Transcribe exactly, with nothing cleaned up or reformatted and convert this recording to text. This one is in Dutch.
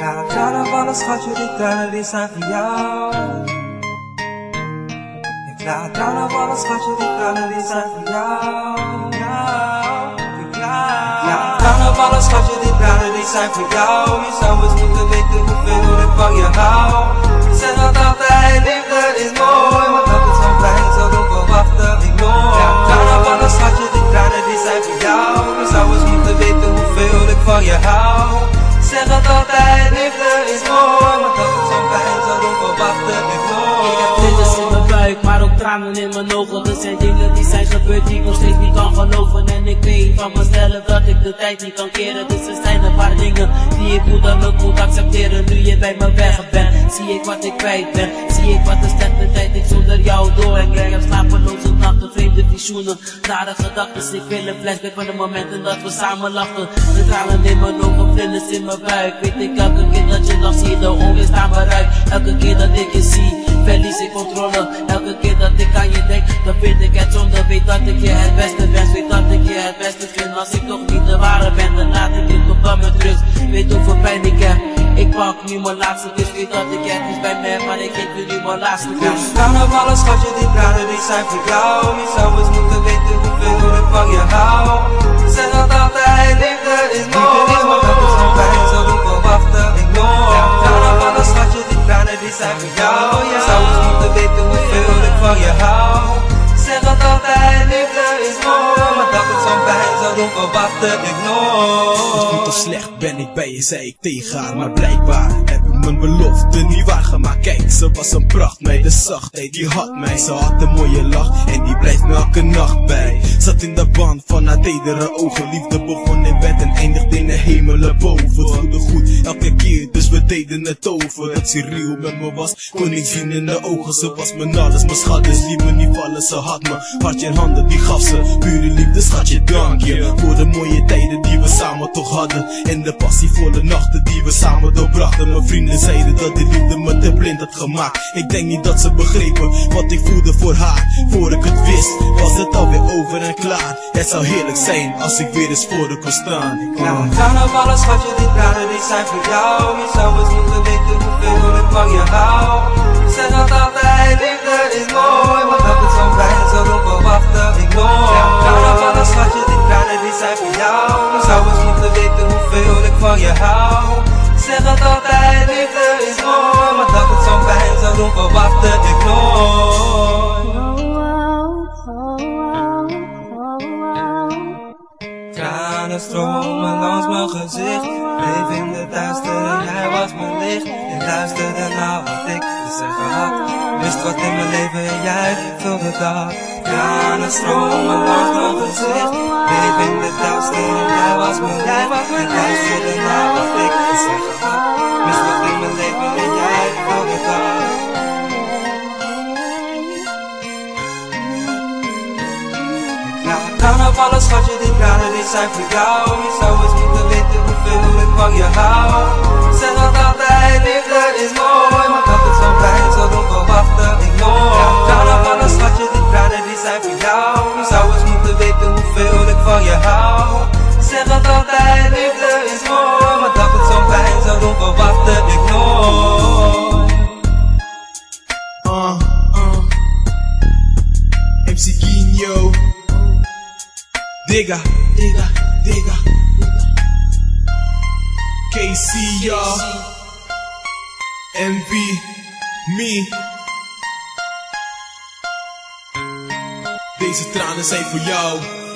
laat tranen vallen, schatje, die tranen die zijn voor jou. Ik laat tranen vallen, schatje, die tranen die zijn voor jou. Ik laat tranen vallen, schatje, die tranen die zijn voor jou. Je zou eens moeten weten hoeveel ik van je hou. Ik zeg dat altijd, liefde is mooi, maar dat het zo'n pijn zal doen verwachten ik nooit. Ja, tranen vallen, schatje, die tranen die zijn voor jou. Je zou eens moeten weten hoeveel ik van je hou. Zeg het altijd, liefde is mooi, maar dat het zo'n pijn zal doen verwachten ik nooit. Ik heb vlinders in mijn buik, maar ook tranen in mijn ogen. Er zijn dingen die zijn gebeurd die ik nog steeds niet kan geloven. En ik weet van mezelf dat ik de tijd niet kan keren. Dus er zijn een paar dingen die ik moederlijk moet accepteren. Nu je bij me weg bent, zie ik wat ik kwijt ben. Zie ik wat een slechte tijd ik zonder jou doorbreng. Ik heb slapeloze nachten, vreemde visioenen, nare gedachten. Ik wil een flashback van de momenten dat we samen lachten. De tranen in mijn ogen, vlinders in mijn buik. Weet ik elke keer dat je lacht, zie de onweer aan mijn ruik. Elke keer dat ik je zie, verlies ik controle. Elke keer dat ik aan je denk, dan vind ik het zonde. Weet dat ik je het beste wens, weet dat ik je het beste vind. Als ik toch niet de ware ben, dan laat ik je toch dan met rust. Weet hoeveel pijn ik heb, ik pak nu mijn laatste kus. Weet dat ik het niet bij me heb, maar ik geef je nu mijn laatste kus. Ja, tranen vallen, schatje, die tranen die zijn voor jou. Je zou eens moeten weten hoeveel ik van je hou. Ik zeg dat altijd, liefde is mooi, maar dat het zo'n pijn zal doen verwachten ik nooit. Ja, tranen vallen, schatje, die tranen die zijn voor jou. Je zou eens moeten weten hoeveel ik van je hou. Zeg dat altijd, liefde is mooi, maar dat het zo'n pijn zal doen verwachten ik nooit. Het komt al slecht, ben ik bij je, zei ik tegen haar. Maar blijkbaar heb ik mijn belofte niet waargemaakt. Kijk, ze was een prachtmeid, de zachtheid die had mij. Ze had een mooie lach en die blijft me elke nacht bij. Zat in de band van haar tedere ogen. Liefde begon in bed en eindigde in de hemel erboven. Het voelde goed elke keer, dus we deden het over. Dat ze real met me was, kon ik zien in de ogen. Ze was mijn alles, mijn schat, dus liet me niet vallen. Ze had me hartje in handen, die gaf ze pure liefde, schatje, dank je voor de mooie tijden die we samen toch hadden. En de passievolle nachten die we samen doorbrachten. Mijn vrienden zeiden dat de liefde me te blind had gemaakt. Ik denk niet dat ze begrepen wat ik voelde voor haar. Voor ik het wist, was het alweer over en klaar. Het zou heerlijk zijn als ik weer eens voor haar kon staan. Ik laat tranen vallen, schatje, die tranen die zijn voor jou. Je zou eens moeten weten hoeveel ik van je hou. Ik zeg dat altijd, liefde is mooi, maar dat het zo'n pijn zal doen verwachten ik nooit. Ja, tranen vallen, schatje, die tranen die zijn voor jou. Je zou eens moeten weten hoeveel ik van je hou. Ik zeg dat altijd, liefde is mooi, maar dat het zo'n pijn zal doen verwachten ik nooit. Tranen stromen langs mijn gezicht. Bleef in de duistere, jij was mijn licht. Je luisterde naar wat ik te zeggen had. Wist wat in mijn leven en jij vulde dat. Tranen stromen langs mijn gezicht. Bleef in de duistere, jij was mijn licht. Je luisterde naar wat ik te zeggen had. Wist wat in mijn leven en jij vulde dat. Tranen vallen, schatje, die tranen die zijn voor jou. Je zou eens moeten weten hoeveel ik van je hou. Ik zeg dat altijd, liefde is mooi, maar dat het zo'n pijn zal doen verwachten ik nooit. Ja, tranen vallen, schatje, die tranen die zijn voor jou. Je zou eens moeten weten hoeveel ik van je hou. Ik zeg dat altijd, liefde is mooi, maar dat het zo'n pijn zal doen verwachten ik nooit. Uh, uh. M C Guinho. Digga, digga, digga. K C, y'all. Envy, me. Deze tranen zijn voor jou.